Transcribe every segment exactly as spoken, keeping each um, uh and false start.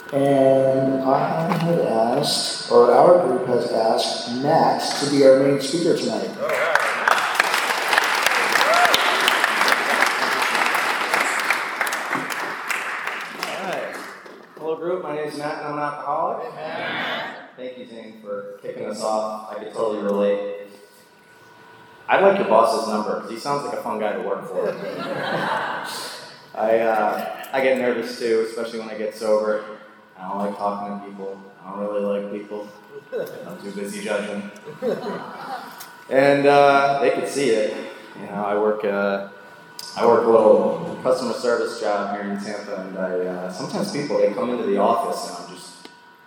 And I had asked, or our group has asked, Matt to be our main speaker tonight. All right. Hello group, my name is Matt and I'm an alcoholic. Amen. Thank you, Zane, for kicking us off. I can totally relate. I'd like your boss's number because he sounds like a fun guy to work for. I uh, I get nervous too, especially when I get sober. I don't like talking to people. I don't really like people. I'm too busy judging. And uh, they could see it. You know, I work uh, I work a little customer service job here in Tampa, and I uh, sometimes people they come into the office and I'm just,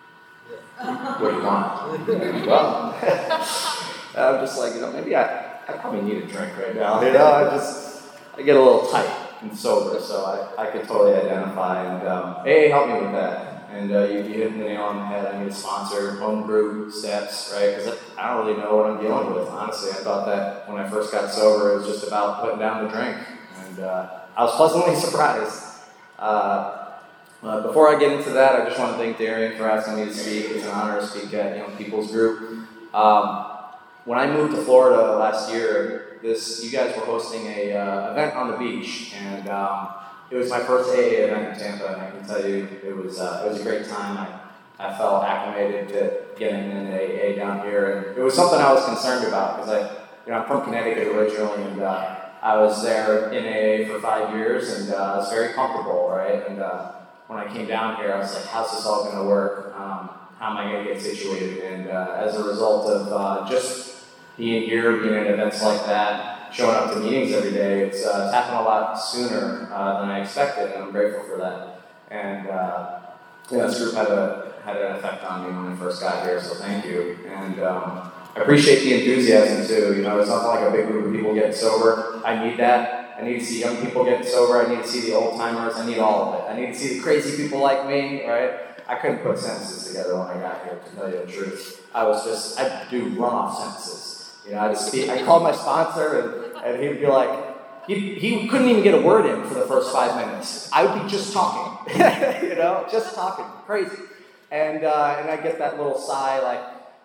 what do you want? Well, I'm just like, you know, maybe I, I probably need a drink right now. You know, I just I get a little tight and sober, so I, I could totally identify. And um, A A helped me with that. And uh, you, you hit the nail on the head. I need a sponsor, homebrew, steps, right? Because I, I don't really know what I'm dealing with. Honestly, I thought that when I first got sober, it was just about putting down the drink. And uh, I was pleasantly surprised. Uh, uh, before I get into that, I just want to thank Darian for asking me to speak. It's an honor to speak at Young People's Group. Um, when I moved to Florida last year, this you guys were hosting a uh, event on the beach, and um, it was my first A A event in Tampa, and I can tell you it was uh, it was a great time. I, I felt acclimated to getting in A A down here, and it was something I was concerned about because I, you know, I'm from Connecticut originally, and uh, I was there in A A for five years, and uh, I was very comfortable, right? And uh, when I came down here, I was like, how's this all going to work? Um, how am I going to get situated? And uh, as a result of uh, just being here, being at events like that, showing up to meetings every day, it's, uh, it's happened a lot sooner uh, than I expected, and I'm grateful for that. And uh, yeah, this group had a had an effect on me when I first got here, so thank you. And um, I appreciate the enthusiasm too. You know, it's not like a big group of people getting sober. I need that. I need to see young people getting sober. I need to see the old timers. I need all of it. I need to see the crazy people like me, right? I couldn't put sentences together when I got here, to tell you the truth. I was just, I do runoff sentences. You know, I just speak, I called my sponsor, and, and he'd be like, he, he couldn't even get a word in for the first five minutes. I would be just talking, you know, just talking, crazy. And uh, and I get that little sigh, like,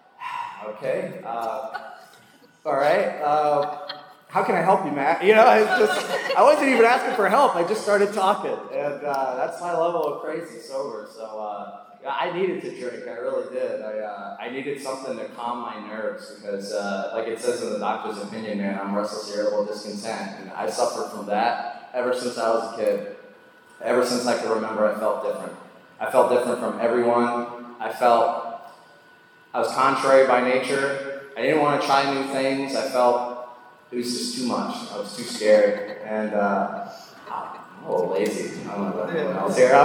okay, uh, all right, uh, how can I help you, Matt? You know, it's just, I wasn't even asking for help. I just started talking, and uh, that's my level of crazy sober. So uh, I needed to drink. I really did. I uh, I needed something to calm my nerves because, uh, like it says in the doctor's opinion, man, I'm restless, irritable, discontent, and I suffered from that ever since I was a kid. Ever since I could remember, I felt different. I felt different from everyone. I felt I was contrary by nature. I didn't want to try new things. I felt it was just too much. I was too scared. And uh, I'm a little lazy. I don't know about anyone else here.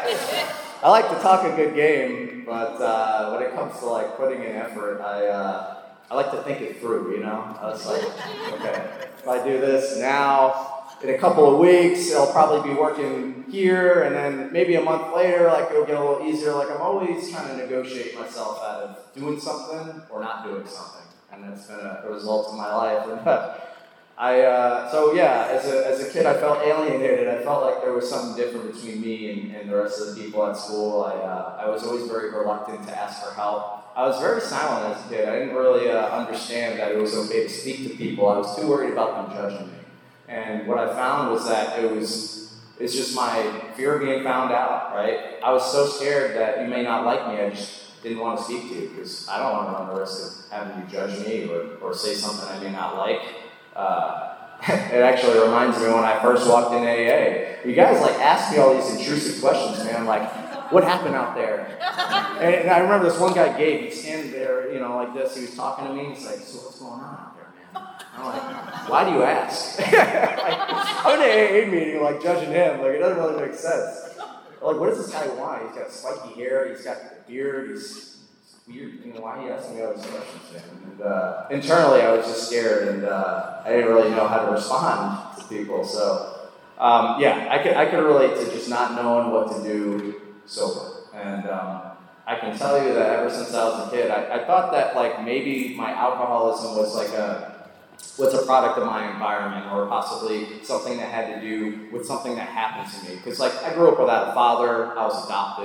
I like to talk a good game, but uh, when it comes to like putting in effort, I uh, I like to think it through, you know? I was like, okay, if I do this now, in a couple of weeks, it'll probably be working here, and then maybe a month later, like it'll get a little easier. Like I'm always trying to negotiate myself out of doing something or not doing something, and that's been a, a result of my life. And uh, I, uh, so yeah, as a as a kid, I felt alienated. I felt like there was something different between me and, and the rest of the people at school. I uh, I was always very reluctant to ask for help. I was very silent as a kid. I didn't really uh, understand that it was okay to speak to people. I was too worried about them judging me. And what I found was that it was, it's just my fear of being found out, right? I was so scared that you may not like me, I just didn't want to speak to you because I don't want to run the risk of having you judge me or, or say something I may not like. Uh, it actually reminds me when I first walked in A A. You guys like ask me all these intrusive questions, man, like, what happened out there? And, and I remember this one guy, Gabe, he's standing there, you know, like this, he was talking to me, he's like, so what's going on out there, man? I'm like, why do you ask? like, I'm in an A A meeting, like, judging him. Like, it doesn't really make sense. Like, what does this guy want? He's got spiky hair, he's got a beard, he's weird. You know, why are you asking me all these questions, man? And uh, internally, I was just scared, and uh, I didn't really know how to respond to people. So, um, yeah, I could, I could relate to just not knowing what to do sober. And um, I can tell you that ever since I was a kid, I, I thought that, like, maybe my alcoholism was like a was a product of my environment, or possibly something that had to do with something that happened to me. Because, like, I grew up without a father, I was adopted,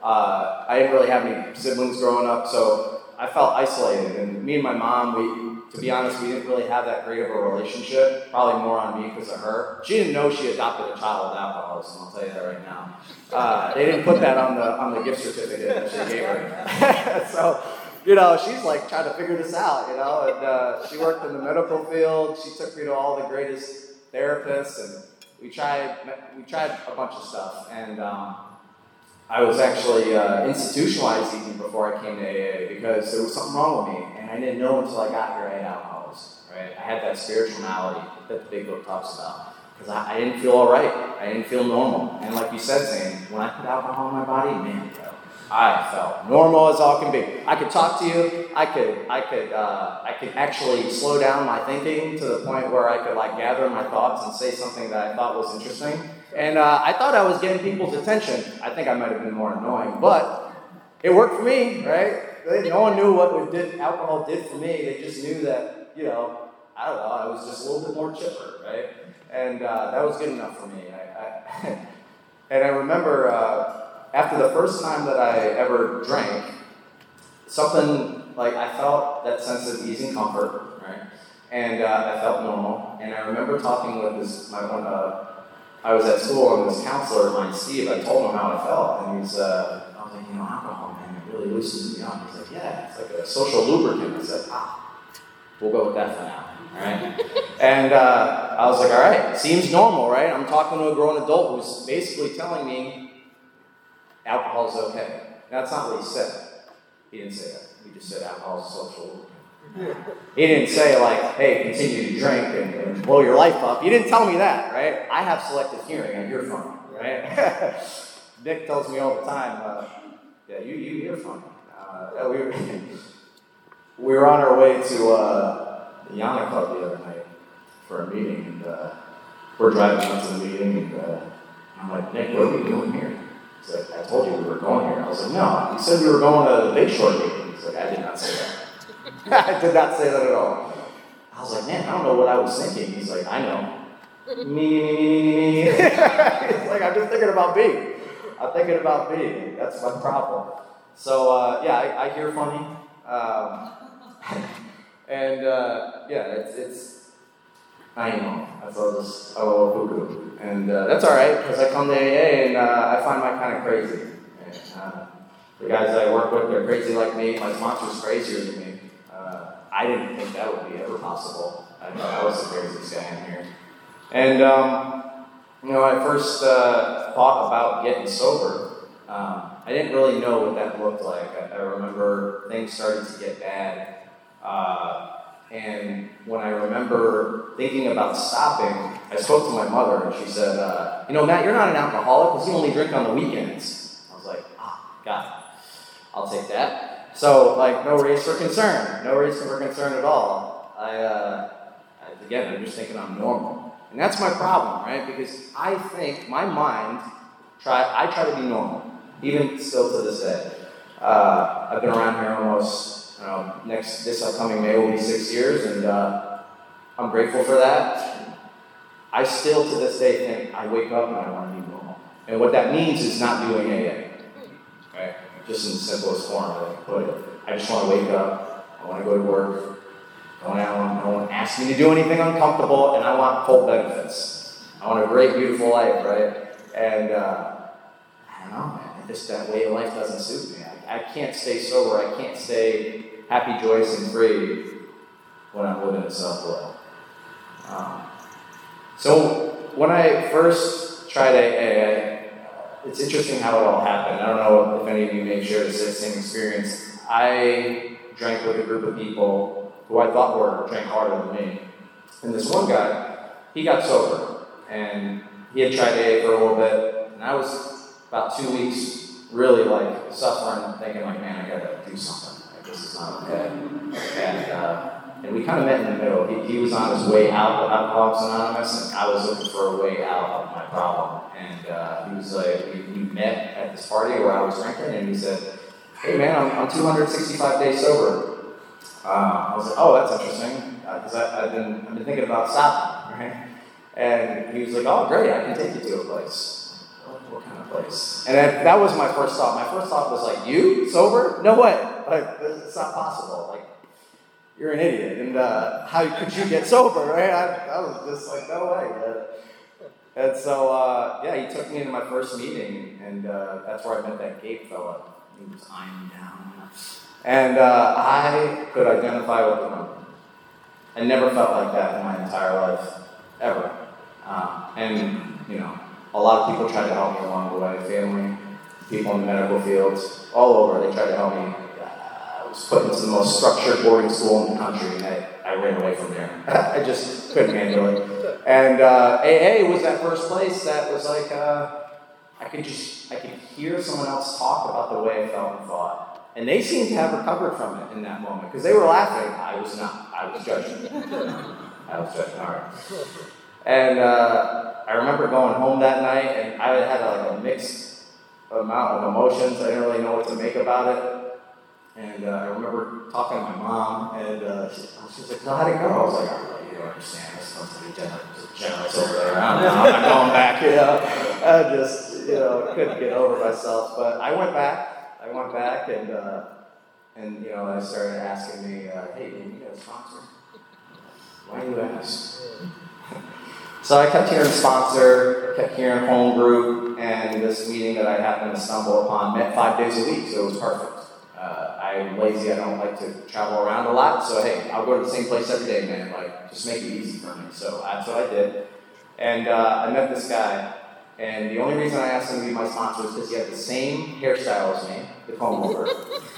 Uh, I didn't really have any siblings growing up, so I felt isolated. And me and my mom, we, to be honest, we didn't really have that great of a relationship. Probably more on me because of her. She didn't know she adopted a child with alcoholism. I'll tell you that right now. Uh, they didn't put that on the on the gift certificate that she gave her. So, you know, she's like trying to figure this out. You know, and uh, she worked in the medical field. She took me to all the greatest therapists, and we tried we tried a bunch of stuff. And um, I was actually uh, institutionalized even before I came to A A because there was something wrong with me, and I didn't know until I got here I had alcoholism, right? I had that spiritual malady that the big book talks about because I, I didn't feel all right. I didn't feel normal. And like you said, Zane, when I put alcohol in my body, man, bro, I felt normal as all can be. I could talk to you. I could, I could, uh, I could actually slow down my thinking to the point where I could like gather my thoughts and say something that I thought was interesting. And uh, I thought I was getting people's attention. I think I might have been more annoying, but it worked for me, right? No one knew what it did, alcohol did for me. They just knew that, you know, I don't know, I was just a little bit more chipper, right? And uh, that was good enough for me. I, I and I remember uh, after the first time that I ever drank, something like I felt that sense of ease and comfort, right? And uh, I felt normal. And I remember talking with this, my one, uh, I was at school and this counselor of mine, Steve, I told him how I felt. And he's, uh, I was like, you know, alcohol, man, it really loosens me up. He's like, yeah, it's like a social lubricant. I said, ah, we'll go with that for now, all right? And uh, I was like, all right, seems normal, right? I'm talking to a grown adult who's basically telling me alcohol's okay. That's not what he said. He didn't say that. He just said alcohol's a social lubricant. He didn't say like, hey, continue to drink and, and blow your life up. He didn't tell me that, right? I have selective hearing. I hear from him, right? Nick tells me all the time, uh, yeah, you, you hear from him. Uh, we, were, we were on our way to uh, the Yana Club the other night for a meeting, and uh, we're driving up to the meeting, and uh, I'm like, Nick, what are we doing here? He's like, I told you we were going here. I was like, no, you said we were going to the Big Short meeting. He's like, I did not say that. I did not say that at all. I was like, man, I don't know what I was thinking. He's like, I know. Me, me, me, me, me. He's like, I'm just thinking about me. I'm thinking about me. That's my problem. So, uh, yeah, I, I hear funny. Um, and, uh, yeah, it's, it's, I know. I thought it was a little cuckoo. And uh, that's all right, because I come to A A and uh, I find my kind of crazy. And, uh, the guys that I work with, they're crazy like me. My sponsor's crazier than me. I didn't think that would be ever possible. I thought I was the craziest guy in here. And, um, you know, when I first uh, thought about getting sober, um, I didn't really know what that looked like. I, I remember things started to get bad. Uh, and when I remember thinking about stopping, I spoke to my mother and she said, uh, you know, Matt, you're not an alcoholic because you only drink on the weekends. I was like, ah, got it. I'll take that. So, like, no raise for concern. No raise for concern at all. I, uh, I, again, I'm just thinking I'm normal. And that's my problem, right? Because I think my mind, try, I try to be normal, even still to this day. Uh, I've been around here almost, you know, next, this upcoming May will be six years, and uh, I'm grateful for that. I still, to this day, think I wake up and I want to be normal. And what that means is not doing A A. Right? Just in the simplest form that I can put it. I just want to wake up, I want to go to work, I want no one asks me to do anything uncomfortable, and I want full benefits. I want a great, beautiful life, right? And uh, I don't know, man, just that way of life doesn't suit me. I, I can't stay sober, I can't stay happy, joyous, and free when I'm living in self-will. Um, so when I first tried A A, it's interesting how it all happened. I don't know if any of you may share the same experience. I drank with a group of people who I thought were drank harder than me. And this one guy, he got sober. And he had tried A A for a little bit. And I was about two weeks really like suffering, thinking like, man, I gotta do something. Like, this is not okay. And, uh, and we kind of met in the middle. He, he was on his way out of Alcoholics Anonymous, and I was looking for a way out of my problem. And uh, he was like, we, we met at this party where I was drinking, and he said, hey man, I'm, I'm two hundred sixty-five days sober. Uh, I was like, oh, that's interesting, because uh, I've been I've been thinking about stopping, right? And he was like, oh, great, I can take you to a place. what, what kind of place? And then, that was my first thought. My first thought was like, you? Sober? No way. Like, it's not possible. Like, you're an idiot. And uh, how could you get sober, right? I, I was just like, no way, man. And so, uh, yeah, he took me into my first meeting, and uh, that's where I met that Gabe fella. He was eyeing me down. And uh, I could identify with him. I never felt like that in my entire life, ever. Um, and, you know, a lot of people tried to help me along the way. Family, people in the medical fields, all over, they tried to help me. I was put into the most structured boarding school in the country, and I, I ran away from there. I just couldn't handle it. And uh, A A was that first place that was like, uh, I could just, I could hear someone else talk about the way I felt and thought. And they seemed to have recovered from it in that moment, because they were laughing. I was not. I was judging. I was judging, all right. And uh, I remember going home that night, and I had like a mixed amount of emotions. I didn't really know what to make about it. And uh, I remember talking to my mom, and uh, she, she was like, "So how'd it go?" I was like, "Oh, you don't understand. This supposed to be generous, generous over there. I'm not, I'm not going back." You know, I just, you know, couldn't get over myself. But I went back. I went back, and uh, and you know, I started asking me, uh, "Hey, can you get a sponsor?" Why do you ask? So I kept hearing sponsor, kept hearing home group, and this meeting that I happened to stumble upon met five days a week, so it was perfect. Uh, I'm lazy, I don't like to travel around a lot, so hey, I'll go to the same place every day, man. Like, just make it easy for me. So that's what I did. And uh, I met this guy, and the only reason I asked him to be my sponsor was because he had the same hairstyle as me, the comb over,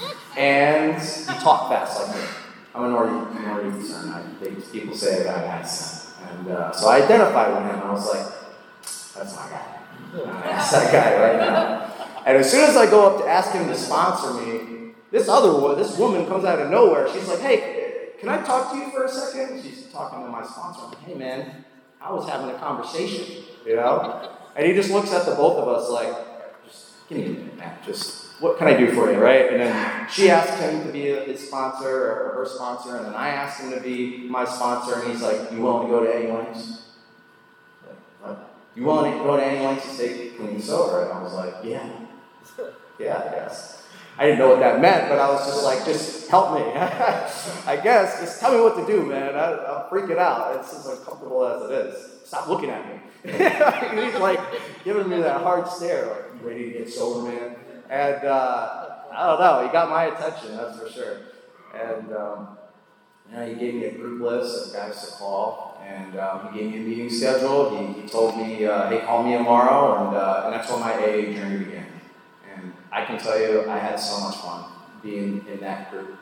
and he talked fast like me. I'm a Nordic, Nordic I think people say that I have an accent. And uh, so I identified with him, and I was like, that's my guy. That's that guy right now. And as soon as I go up to ask him to sponsor me, this other one, this woman comes out of nowhere. She's like, hey, can I talk to you for a second? She's talking to my sponsor. I'm like, hey, man, I was having a conversation, you know? And he just looks at the both of us like, just give me a minute, man. Just, what can I do for you, right? And then she asked him to be his sponsor or her sponsor, and then I asked him to be my sponsor, and he's like, you willing to go to any lengths? Like, what? You willing to go to any lengths to stay clean and sober? And I was like, yeah. Yeah, I guess. I didn't know what that meant, but I was just like, just help me. I guess, just tell me what to do, man. I, I'm freaking out. It's as uncomfortable as it is. Stop looking at me. He's like giving me that hard stare, like, you ready to get sober, man? And uh, I don't know, he got my attention, that's for sure. And um, you know, he gave me a group list of guys to call, and um, he gave me a meeting schedule. He, he told me, uh, hey, call me tomorrow, and, uh, and that's when my A A journey began. And I can tell you, I had so much fun being in that group.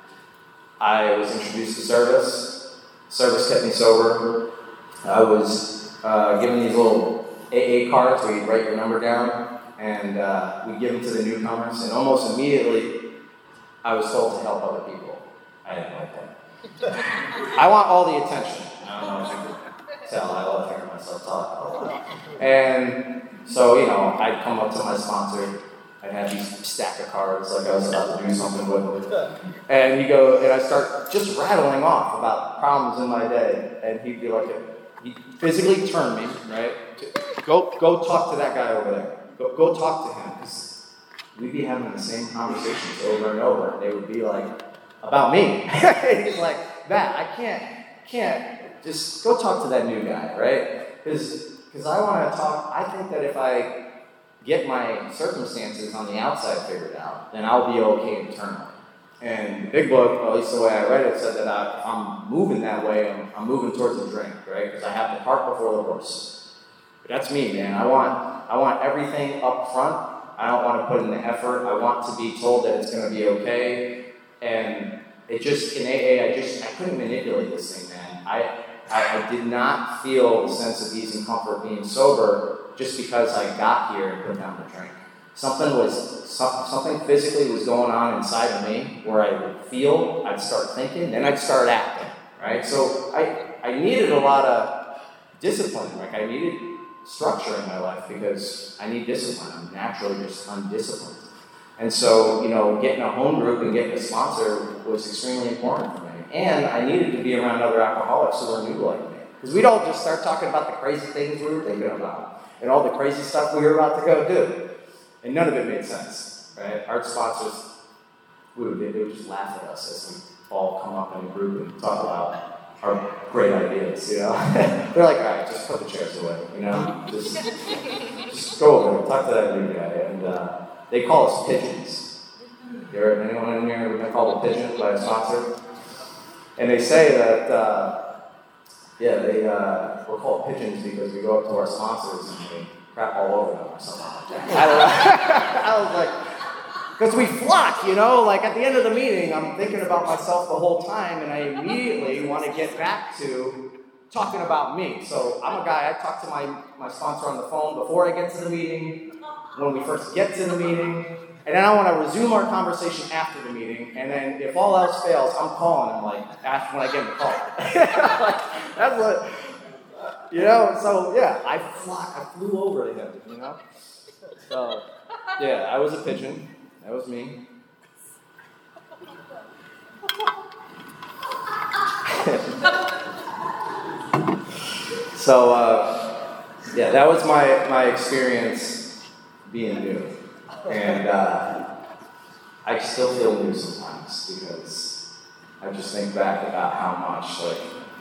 I was introduced to service. Service kept me sober. I was uh, given these little A A cards where you write your number down. And uh, we give them to the newcomers, and almost immediately, I was told to help other people. I didn't like that. I want all the attention. I don't know if you can tell, I love hearing myself talk a lot. And so, you know, I'd come up to my sponsor, I'd have these stack of cards, like I was about to do something with them. And he'd go, and I'd start just rattling off about problems in my day, and he'd be like, he'd physically turn me, right? Go, go talk to that guy over there. Go, go talk to him, because we'd be having the same conversations over and over. And they would be like, about me. He's like, Matt, I can't, can't, just go talk to that new guy, right? Because I want to talk, I think that if I get my circumstances on the outside figured out, then I'll be okay internally. And the big book, at least the way I read it, said that I, if I'm moving that way, I'm, I'm moving towards the drink, right? Because I have the cart before the horse. But that's me, man. I want... I want everything up front. I don't want to put in the effort. I want to be told that it's going to be okay. And it just, in A A, I just, I couldn't manipulate this thing, man. I, I, I did not feel the sense of ease and comfort being sober just because I got here and put down the drink. Something was, some, something physically was going on inside of me where I would feel, I'd start thinking, then I'd start acting, right? So I, I needed a lot of discipline. Like I needed structure in my life because I need discipline. I'm naturally just undisciplined. And so, you know, getting a home group and getting a sponsor was extremely important for me. And I needed to be around other alcoholics who were new like me. Because we'd all just start talking about the crazy things we were thinking about and all the crazy stuff we were about to go do. And none of it made sense, right? Our sponsors, we would, they would just laugh at us as we all come up in a group and talk about our great ideas, you know? They're like, all right, just put the chairs away, you know? Just, just go over and talk to that new guy. And uh, they call us pigeons. You ever, anyone in here been called a pigeon by a sponsor? And they say that, uh, yeah, they uh, we're called pigeons because we go up to our sponsors and we crap all over them or something like that. I don't know. I was like, because we flock, you know? Like, at the end of the meeting, I'm thinking about myself the whole time, and I immediately want to get back to talking about me. So I'm a guy, I talk to my, my sponsor on the phone before I get to the meeting, when we first get to the meeting, and then I want to resume our conversation after the meeting, and then if all else fails, I'm calling him, like, after when I get him the call. Like, that's what, you know? So, yeah, I flock, I flew over to him, you know? So, yeah, I was a pigeon. That was me. So, uh, yeah, that was my, my experience being new. And uh, I still feel new sometimes because I just think back about how much, like,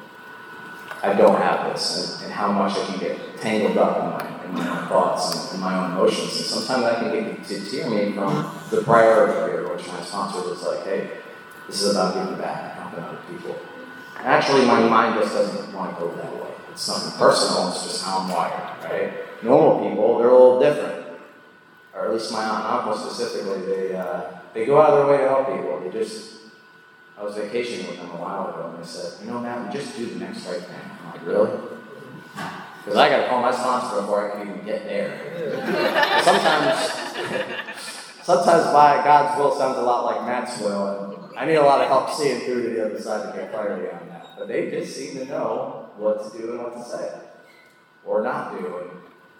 I don't have this and, and how much I can get tangled up in my, in my own thoughts and in my own emotions. And sometimes I can get to tear me from the priority here, which my sponsor was like, hey, this is about giving back and helping other people. And actually, my mind just doesn't want to go that way. It's nothing personal, it's just how I'm wired, right? Normal people, they're a little different. Or at least my aunt and uncle specifically, they, uh, they go out of their way to help people. They just, I was vacationing with them a while ago, and they said, you know, Matt, we just do the next right thing. I'm like, really? Because I got to call my sponsor before I can even get there. sometimes, sometimes my God's will sounds a lot like Matt's will, and I need a lot of help seeing through to the other side to get clarity on that. But they just seem to know what to do and what to say, or not do. And,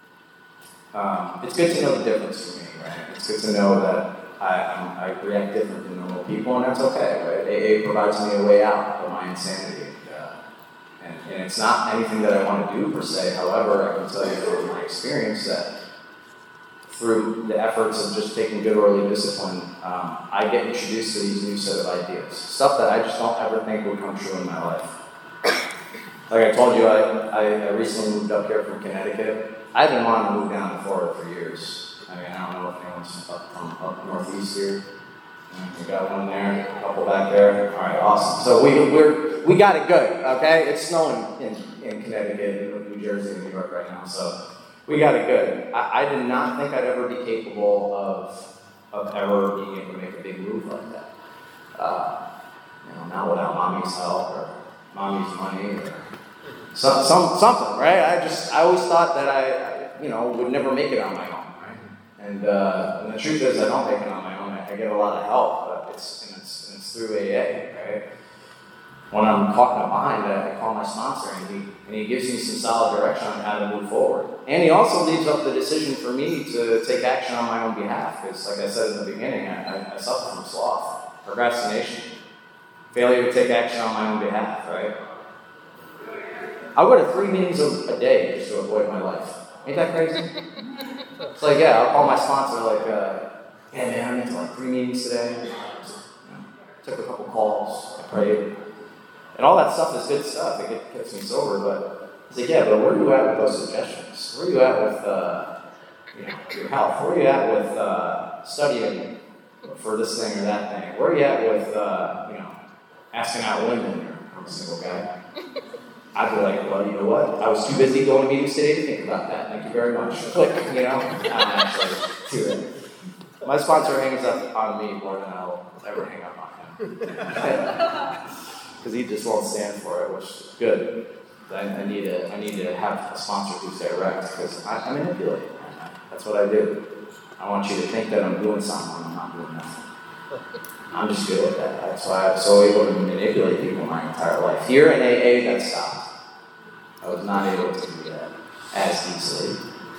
um, it's good to know the difference for me, right? It's good to know that I, I'm, I react different than normal people, and that's okay, right? A A provides me a way out of my insanity. Uh, and, and it's not anything that I want to do per se. However, I can tell you from my experience that through the efforts of just taking good early discipline, um, I get introduced to these new set of ideas. Stuff that I just don't ever think would come true in my life. Like I told you, I, I, I recently moved up here from Connecticut. I've been wanting to move down to Florida for years. I mean, I don't know if anyone's up from up northeast here. We got one there, a couple back there. All right, awesome. So we we're we got it good. Okay, it's snowing in, in Connecticut, in New Jersey, and New York right now. So we got it good. I, I did not think I'd ever be capable of of ever being able to make a big move like that. Uh, you know, not without mommy's help or mommy's money or some, some something, right? I just I always thought that I, I you know would never make it on my own, right? And, uh, and the truth is, I don't make it on my own. I, I get a lot of help, but it's and it's, and it's through A A, right? When I'm caught in a bind, I call my sponsor, and he and he gives me some solid direction on how to move forward. And he also leaves up the decision for me to take action on my own behalf, because, like I said in the beginning, I, I, I suffer from sloth, procrastination, failure to take action on my own behalf, right? I'll go to three meetings a, a day just to avoid my life. Ain't that crazy? It's like, yeah, I'll call my sponsor, like, uh, yeah, man, I'm into like three meetings today. You know, took a couple calls, I prayed. And all that stuff is good stuff. It gets, gets me sober, but it's like, yeah, but where are you at with those suggestions? Where are you at with uh, you know, your health? Where are you at with uh, studying for this thing or that thing? Where are you at with, uh, you know, asking out women? I'm a single guy. I'd be like, well, you know what? I was too busy going to meetings today to think about that. Thank you very much. Click, you know? I'm actually do it. My sponsor hangs up on me more than I'll ever hang up on him. Because he just won't stand for it, which is good. I, I need to I need to have a sponsor who's direct, because I, I manipulate. That's what I do. I want you to think that I'm doing something when I'm not doing nothing. I'm just good at that. That's why I was so able to manipulate people my entire life. Here in A A, that stopped. I was not able to do that as easily.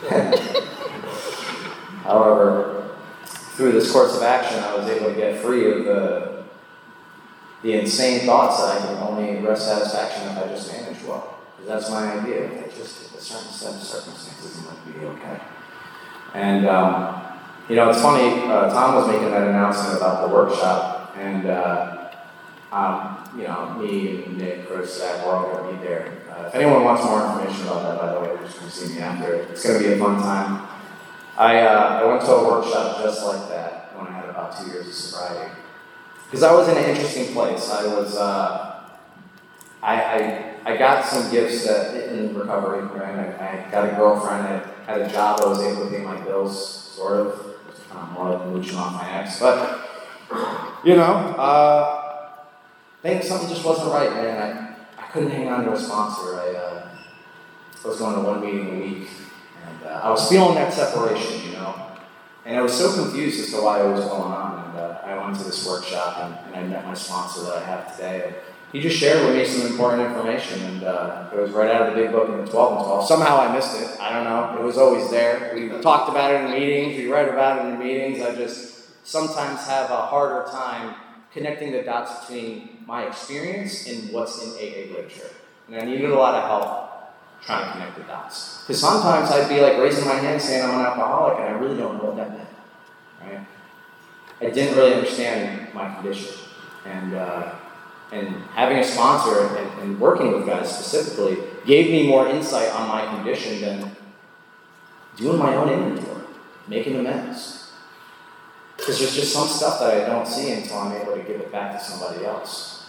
However, through this course of action, I was able to get free of the, the insane thoughts that I can only rest satisfaction if I just manage well. Because that's my idea. That just a certain set of circumstances might be okay. And, um, you know, it's funny, uh, Tom was making that announcement about the workshop, and, uh, um, you know, me and Nick, Chris, Zach, we're all going to be there. Uh, if anyone wants more information about that, by the way, they're just going to see me after. It's going to be a fun time. I, uh, I went to a workshop just like that when I had about two years of sobriety. Because I was in an interesting place. I was, uh, I, I, I got some gifts that, in recovery, right? I, I got a girlfriend, I had a job, I was able to pay my bills, sort of. Um, more like mooching off my ex. But, you know, uh, I think something just wasn't right, man. I, I couldn't hang on to a sponsor. I, uh, I was going to one meeting a week, and uh, I was feeling that separation, you know. And I was so confused as to why it was going on. And uh, I went to this workshop, and, and I met my sponsor that I have today. And he just shared with me some important information, and uh, it was right out of the big book in the twelve and twelve. Somehow I missed it. I don't know. It was always there. We talked about it in meetings. We read about it in meetings. I just sometimes have a harder time connecting the dots between my experience and what's in A A literature. And I needed a lot of help trying to connect the dots. Because sometimes I'd be like raising my hand saying I'm an alcoholic, and I really don't know what that meant. Right? I didn't really understand my condition. And, uh, And having a sponsor and, and working with guys specifically gave me more insight on my condition than doing my own inventory, making amends. Because there's just some stuff that I don't see until I'm able to give it back to somebody else.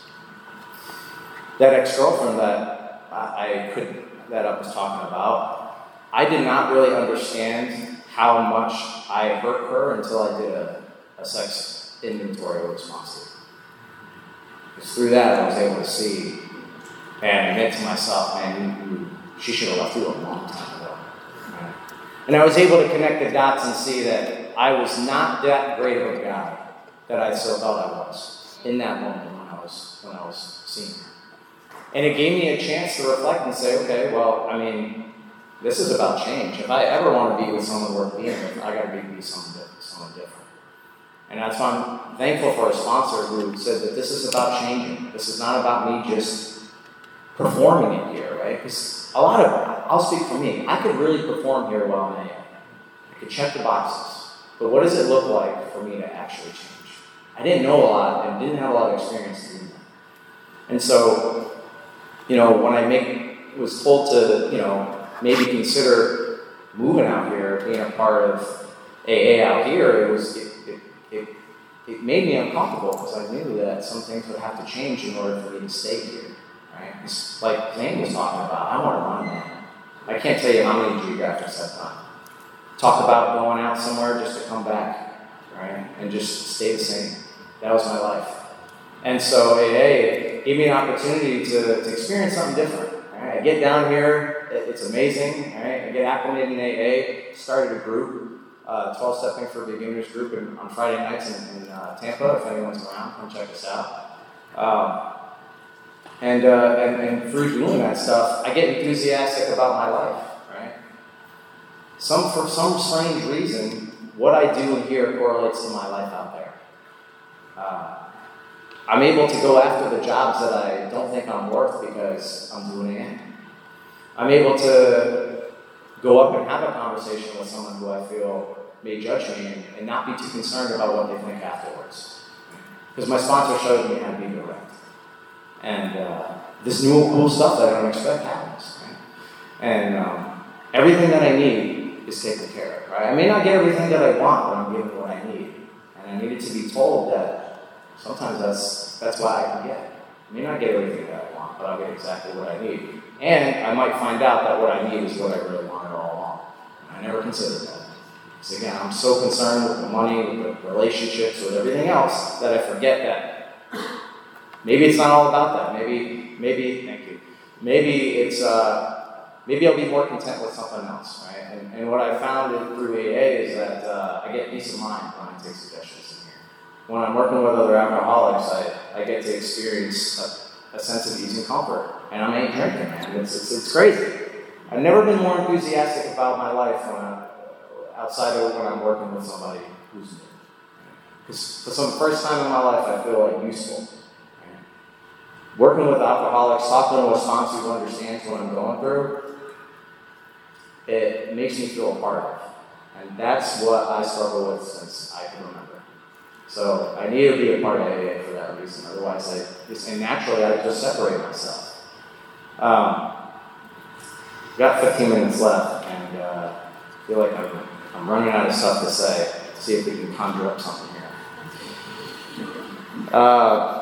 That ex-girlfriend that I, I could that I was talking about, I did not really understand how much I hurt her until I did a, a sex inventory with a sponsor. Because through that, I was able to see and admit to myself, man, you, you, she should have left you a long time ago. Right? And I was able to connect the dots and see that I was not that great of a guy that I so thought I was in that moment when I was when I was seeing her. And it gave me a chance to reflect and say, okay, well, I mean, this is about change. If I ever want to be with someone worth being with, I got to be, be someone different, someone different. And that's why I'm thankful for a sponsor who said that this is about changing. This is not about me just performing it here, right? Because a lot of, I'll speak for me, I could really perform here while I'm in A A. I could check the boxes. But what does it look like for me to actually change? I didn't know a lot and didn't have a lot of experience doing that. And so, you know, when I make, was told to, you know, maybe consider moving out here, being a part of A A out here, it was, it, it, it, it made me uncomfortable because I knew that some things would have to change in order for me to stay here, right? It's like Zane was talking about, I want to run, man. I can't tell you how many geographics I've done. Talk about going out somewhere just to come back, right? And just stay the same. That was my life. And so A A gave me an opportunity to, to experience something different. Right? I get down here, it's amazing. Right? I get acclimated in A A, started a group, uh, twelve Stepping for Beginners group in, on Friday nights in, in uh, Tampa. If anyone's around, come check us out. Um, and, uh, and and through doing that stuff, I get enthusiastic about my life. Right? Some for some strange reason, what I do in here correlates to my life out there. Uh, I'm able to go after the jobs that I don't think I'm worth because I'm doing it. I'm able to go up and have a conversation with someone who I feel may judge me and, and not be too concerned about what they think afterwards. Because my sponsor showed me how to be direct. And uh, this new cool stuff that I don't expect happens. Right? And um, everything that I need is taken care of. Right? I may not get everything that I want, but I'm given what I need. And I needed to be told that sometimes that's that's what I can get. I may not get everything that I want, but I'll get exactly what I need. And I might find out that what I need is what I really wanted all along. And I never considered that. Because again, I'm so concerned with the money, with the relationships, with everything else, that I forget that maybe it's not all about that. Maybe, maybe, thank you. Maybe it's, uh, maybe I'll be more content with something else, right? And, and what I found in, through A A is that uh, I get peace of mind when I take suggestions. When I'm working with other alcoholics, I, I get to experience a, a sense of ease and comfort. And I ain't drinking, man. It's, it's, it's crazy. I've never been more enthusiastic about my life when I, outside of when I'm working with somebody who's new. Because for some first time in my life, I feel like useful. working with alcoholics, talking to a sponsor who understands what I'm going through, it makes me feel a part of. And that's what I struggle with since I can remember. So I need to be a part of A A for that reason. Otherwise, I just, and naturally, I just separate myself. Um, we've got fifteen minutes left, and uh, I feel like I'm, I'm running out of stuff to say. Let's see if we can conjure up something here. Uh,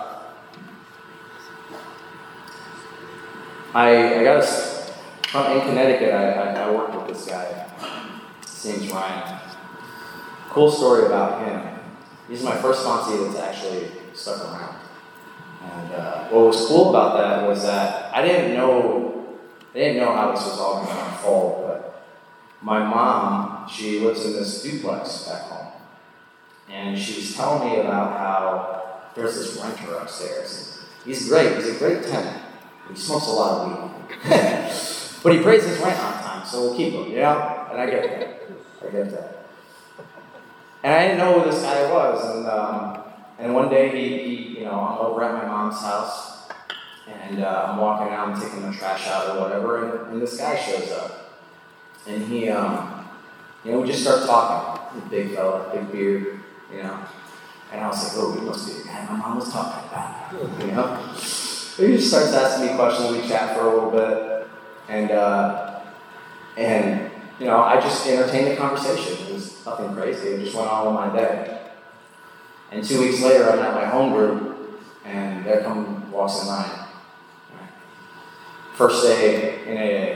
I, I got a, from in Connecticut, I, I, I worked with this guy. His name's Ryan. Cool story about him. He's my first sponsee that's actually stuck around. And uh, what was cool about that was that I didn't know, I didn't know how this was all going to unfold, but my mom, she lives in this duplex back home. And she was telling me about how there's this renter upstairs. He's great, he's a great tenant. He smokes a lot of weed. But he pays his rent on time, so we'll keep him, you know? And I get that. I get that. And I didn't know who this guy was. And um, and one day, he, he, you know, I'm over at my mom's house, and uh, I'm walking out, I'm taking the trash out or whatever, and, and this guy shows up. And he, um, you know, we just start talking. Big fella, big beard, you know? And I was like, oh, he must be the guy my mom was talking about, you know? He just starts asking me questions. We chat for a little bit, and uh, and you know, I just entertained the conversation. It was nothing crazy. It just went on with my day. And two weeks later, I'm at my home group, and there come walks in Ryan. Right. First day in A A.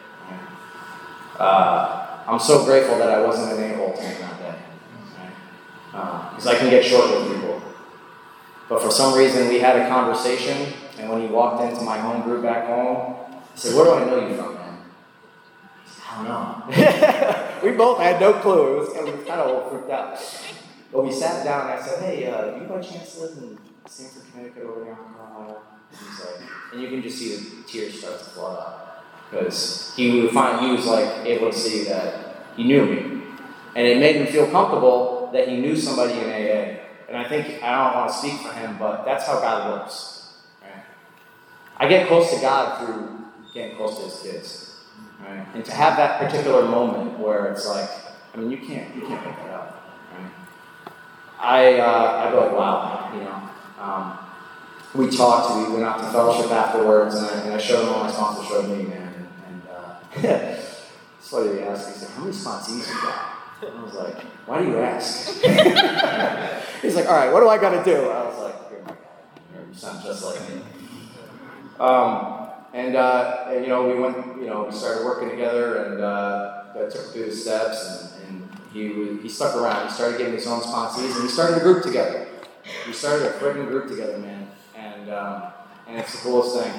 Right. Uh, I'm so grateful that I wasn't an a-hole to him that day, because right. uh, I can get short with people. But for some reason, we had a conversation. And when he walked into my home group back home, I said, where do I know you from, man? He said, I don't know. We both had no clue. It was, it was kind of all freaked out. But we sat down and I said, hey, uh, do you by chance live in Stamford, Connecticut over there on Carlisle? And he's like, and you can just see the tears start to flood up. Because he would find, he was like able to see that he knew me. And it made him feel comfortable that he knew somebody in A A. And I think, I don't want to speak for him, but that's how God works. I get close to God through getting close to His kids, right? And to have that particular moment where it's like, I mean, you can't, you can't make that up, right? I, uh, I go like, wow, you know. Um, we talked, we went out to fellowship afterwards, and I, and I showed him what my sponsor showed me, man. And, and uh, it's funny he asked me, he's like, how many sponsees you got? And I was like, why do you ask? He's like, all right, what do I got to do? I was like, you're my guy. You sound just like me. Um, and, uh, and, you know, we went, you know, we started working together, and uh, I took him through the steps, and, and he he stuck around. He started getting his own sponsees, and we started a group together. We started a friggin' group together, man, and um, and it's the coolest thing.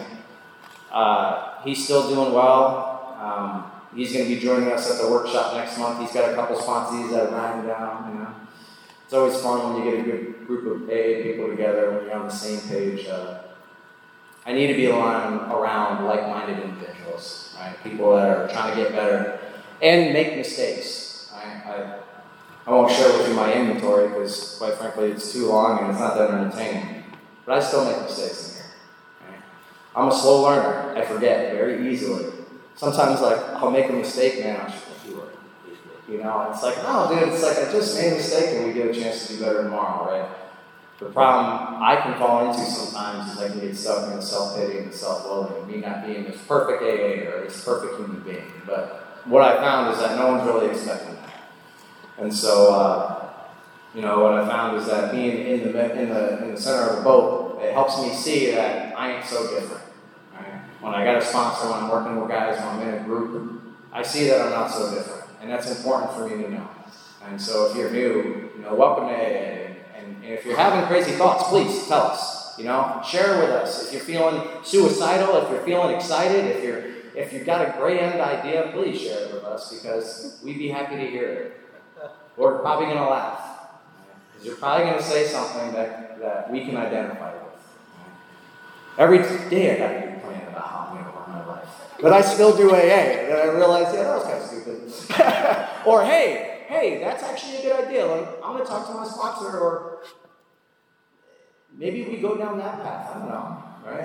Uh, he's still doing well. Um, he's going to be joining us at the workshop next month. He's got a couple sponsees that are riding down, you know. It's always fun when you get a good group of A A people together, when you're on the same page. Uh, I need to be around, around like-minded individuals, right? People that are trying to get better and make mistakes. I, I, I won't share with you my inventory because, quite frankly, it's too long and it's not that entertaining. But I still make mistakes in here. Right? I'm a slow learner. I forget very easily. Sometimes, like, I'll make a mistake, man, I should do it. You know, it's like, no, dude, it's like I just made a mistake and we get a chance to do better tomorrow, right? The problem I can fall into sometimes is I can get stuck in the self-pity and the self-loathing, me not being this perfect A A or this perfect human being. But what I found is that no one's really expecting that. And so, uh, you know, what I found is that being in the in the in the center of the boat, it helps me see that I ain't so different. Right? When I got a sponsor, when I'm working with guys, when I'm in a group, I see that I'm not so different, and that's important for me to know. And so, if you're new, you know, welcome to A A. And if you're having crazy thoughts, please tell us. You know, share with us. If you're feeling suicidal, if you're feeling excited, if you're if you've got a great end idea, please share it with us because we'd be happy to hear it. We're probably going to laugh because you're probably going to say something that, that we can identify with. Every day I got to be planning about how I'm going to run my life, but I still do A A, and I realize, yeah, that was kind of stupid. Or hey. Hey, that's actually a good idea. Like, I'm going to talk to my sponsor, or maybe we go down that path. I don't know, right?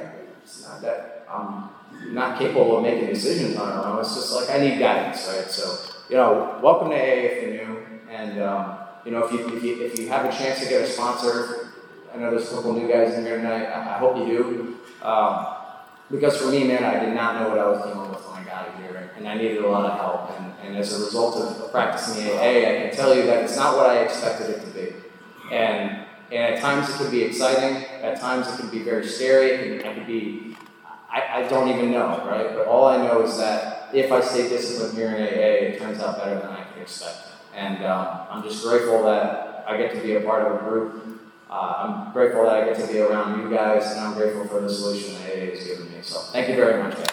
it's not that I'm not capable of making decisions on my own. It's just like I need guidance, right? So, you know, welcome to A A if you're new, and um, you know, if you, if you if you have a chance to get a sponsor, I know there's a couple new guys in here tonight. I, I hope you do, um, because for me, man, I did not know what I was dealing with when I got here, and I needed a lot of help. And, and as a result of practicing A A, I can tell you that it's not what I expected it to be. And and at times it can be exciting. At times it can be very scary. It can, it can be, I, I don't even know, right? But all I know is that if I stay disciplined here in A A, it turns out better than I can expect. And um, I'm just grateful that I get to be a part of a group. Uh, I'm grateful that I get to be around you guys, and I'm grateful for the solution that A A has given me. So thank you very much, guys.